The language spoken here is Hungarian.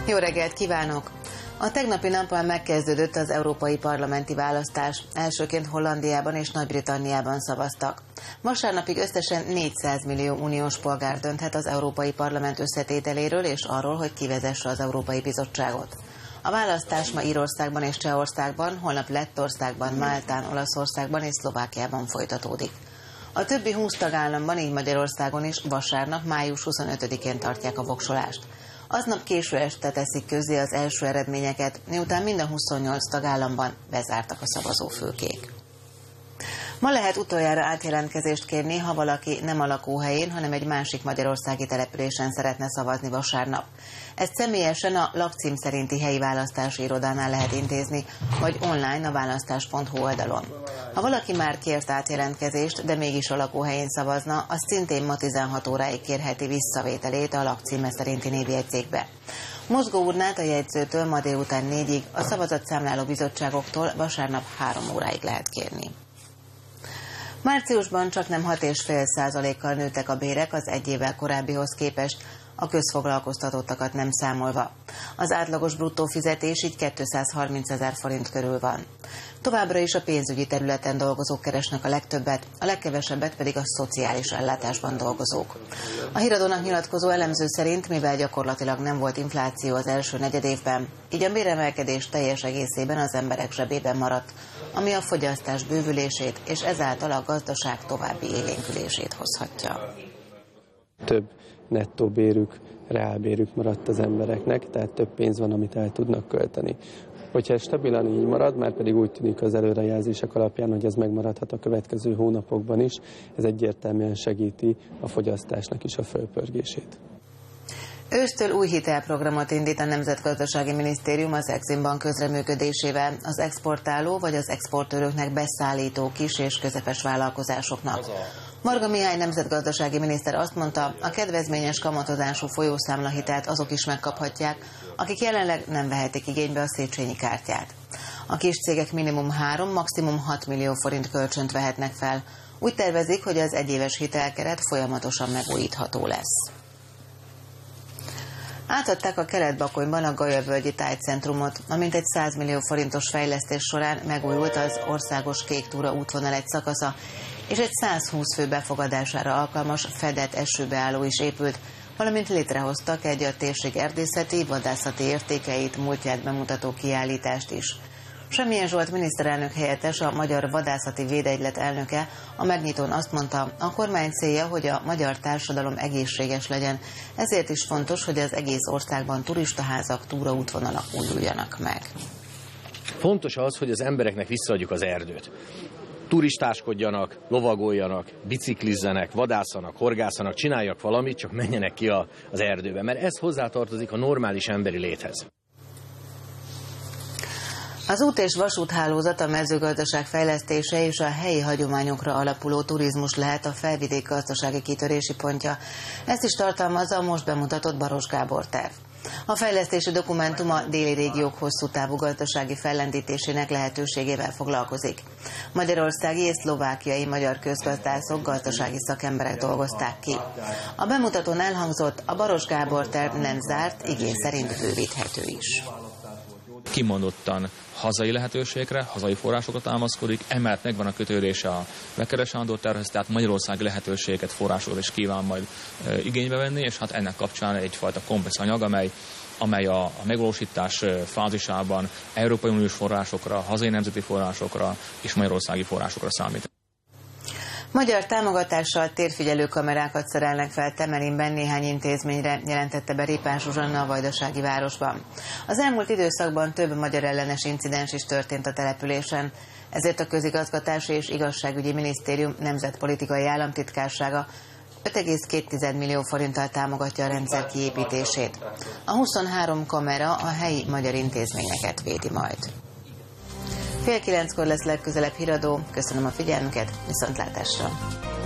Jó reggelt kívánok! A tegnapi napon megkezdődött az európai parlamenti választás. Elsőként Hollandiában és Nagy-Britanniában szavaztak. Vasárnapig összesen 400 millió uniós polgár dönthet az Európai Parlament összetételéről és arról, hogy kivezesse az Európai Bizottságot. A választás ma Írországban és Csehországban, holnap Lettországban, Máltán, Olaszországban és Szlovákiában folytatódik. A többi 20 tagállamban, így Magyarországon is vasárnap, május 25-én tartják a voksolást. Aznap késő este teszik közzé az első eredményeket, miután mind a 28 tagállamban bezártak a szavazófülkék. Ma lehet utoljára átjelentkezést kérni, ha valaki nem a lakóhelyén, hanem egy másik magyarországi településen szeretne szavazni vasárnap. Ezt személyesen a lakcím szerinti helyi választási irodánál lehet intézni, vagy online a választás.hu oldalon. Ha valaki már kért átjelentkezést, de mégis a lakóhelyén szavazna, az szintén ma 16 óráig kérheti visszavételét a lakcíme szerinti névjegyzékbe. Mozgóurnát a jegyzőtől ma délután 4-ig, a szavazatszámláló bizottságoktól vasárnap 3 óráig lehet kérni. Márciusban csaknem 6,5%-kal nőttek a bérek az egy évvel korábbihoz képest, a közfoglalkoztatottakat nem számolva. Az átlagos bruttó fizetés így 230 000 forint körül van. Továbbra is a pénzügyi területen dolgozók keresnek a legtöbbet, a legkevesebbet pedig a szociális ellátásban dolgozók. A Híradónak nyilatkozó elemző szerint, mivel gyakorlatilag nem volt infláció az első negyedévben, így a béremelkedés teljes egészében az emberek zsebében maradt, ami a fogyasztás bővülését és ezáltal a gazdaság további élénkülését hozhatja. Több nettó bérük, reálbérük maradt az embereknek, tehát több pénz van, amit el tudnak költeni. Hogyha ez stabilan így marad, már pedig úgy tűnik az előrejelzések alapján, hogy ez megmaradhat a következő hónapokban is, ez egyértelműen segíti a fogyasztásnak is a fölpörgését. Ősztől új hitelprogramot indít a Nemzetgazdasági Minisztérium az Exim Bank közreműködésével az exportáló vagy az exportőröknek beszállító kis és közepes vállalkozásoknak. Marga Mihály nemzetgazdasági miniszter azt mondta, a kedvezményes kamatozású folyószámlahitelt azok is megkaphatják, akik jelenleg nem vehetik igénybe a Széchenyi kártyát. A kis cégek minimum 3, maximum 6 millió forint kölcsönt vehetnek fel. Úgy tervezik, hogy az egyéves hitelkeret folyamatosan megújítható lesz. Átadták a Kelet-Bakonyban a Galyavölgyi tájcentrumot, amint egy 100 millió forintos fejlesztés során megújult az országos kék túra útvonal egy szakasza, és egy 120 fő befogadására alkalmas fedett esőbeálló is épült, valamint létrehoztak egy a térség erdészeti, vadászati értékeit, múltját bemutató kiállítást is. Semmilyen Zsolt miniszterelnök helyettes, a Magyar Vadászati Védegylet elnöke a megnyitón azt mondta, a kormány célja, hogy a magyar társadalom egészséges legyen, ezért is fontos, hogy az egész országban turistaházak, túraútvonalak újuljanak meg. Fontos az, hogy az embereknek visszaadjuk az erdőt. Turistáskodjanak, lovagoljanak, biciklizzenek, vadászanak, horgászanak, csináljak valamit, csak menjenek ki az erdőbe, mert ez hozzátartozik a normális emberi léthez. Az út- és vasúthálózat, a mezőgazdaság fejlesztése és a helyi hagyományokra alapuló turizmus lehet a felvidék gazdasági kitörési pontja. Ezt is tartalmazza a most bemutatott Baross Gábor terv. A fejlesztési dokumentum a déli régiók hosszú távú gazdasági fellendítésének lehetőségével foglalkozik. Magyarországi és szlovákiai magyar közgazdászok, gazdasági szakemberek dolgozták ki. A bemutatón elhangzott, a Baross Gábor terv nem zárt, igény szerint bővíthető is. Kimondottan hazai lehetőségekre, hazai forrásokra támaszkodik, emellett megvan a kötődése a Vekeres Sándor tervhez, tehát magyarországi lehetőségeket, forrásokat is kíván majd igénybe venni, és hát ennek kapcsán egyfajta komplex anyag, amely a megvalósítás fázisában Európai Uniós forrásokra, hazai nemzeti forrásokra és magyarországi forrásokra számít. Magyar támogatással térfigyelő kamerákat szerelnek fel Temelinben néhány intézményre, jelentette be Ripás Zsuzsanna a Vajdasági városban. Az elmúlt időszakban több magyar ellenes incidens is történt a településen, ezért a Közigazgatási és Igazságügyi Minisztérium nemzetpolitikai államtitkársága 5,2 millió forinttal támogatja a rendszer kiépítését. A 23 kamera a helyi magyar intézményeket védi majd. 8:30 lesz legközelebb Híradó. Köszönöm a figyelmüket, viszontlátásra!